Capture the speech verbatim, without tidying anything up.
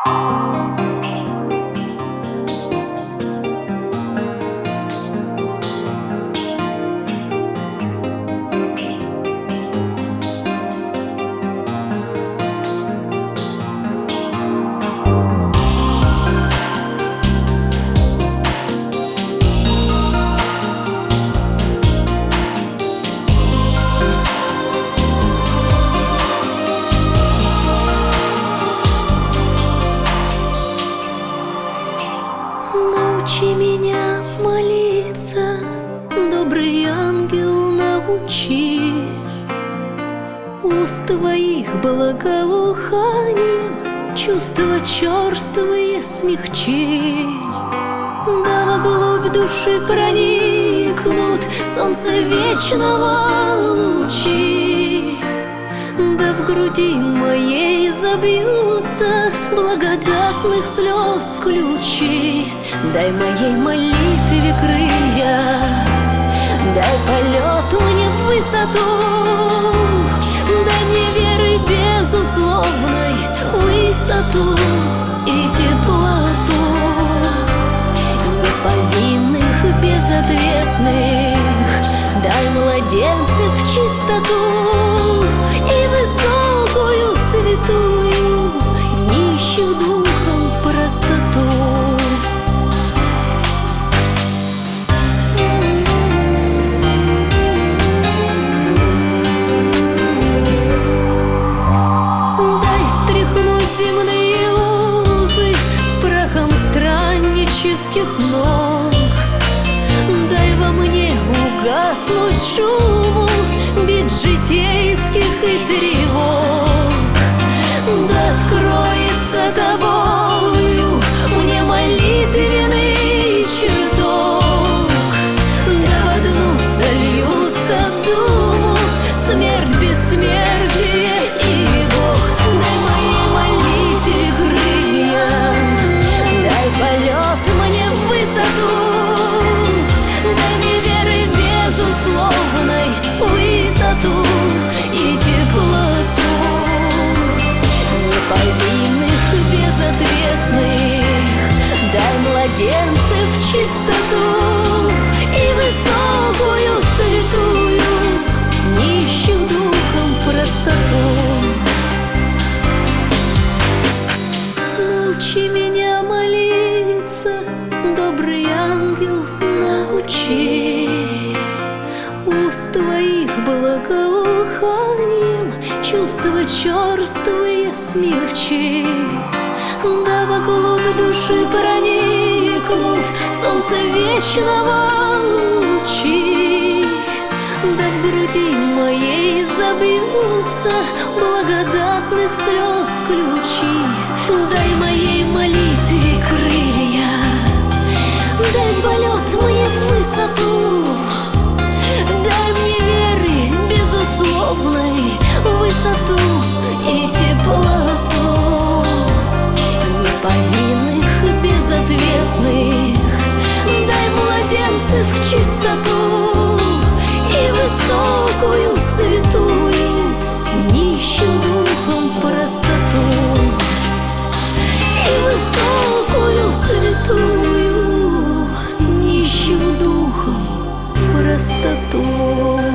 Научи меня молиться, добрый ангел, научи. Уст твоих благоуханием чувства черствые смягчи. Да вглубь души проникнут солнце вечного лучи. Да в груди моей забьются благодатных слез ключи. Дай моей молитве крылья, дай полет мне в высоту, дай мне веры безусловной высоту и теплоту. Неповинных, безответных, дай младенцев чистоту и высокую святую, нищих духом простоту. Дай стряхнуть земные узы с прахом страннических ног. Дай во мне угаснуть шуму бит житейских и тревог. Да откроется тобою мне молитвенный чертог. Да в одну сольются думу смерть, бессмертие и Бог. Дай моей молитве крылья, дай полет мне в высоту, дай мне веры безусловной высоту и теплоту. Неповинных, безответных, дай младенцев чистоту и высокую святую, нищих духом простоту. Научи меня молиться, добрый ангел, научи. Уст твоих благоуханием чувства черствые смягчи. Да вглубь души проникнут солнце вечного лучи. Да в груди моей забьются благодатных слез ключи. Дай моей молитве крылья, дай полет мне в высоту, дай мне веры безусловной высоту и теплоту. Неповинных, безответных, дай младенцев чистоту и высокую святую, нищих духом простоту и высокую святую, нищих духом простоту.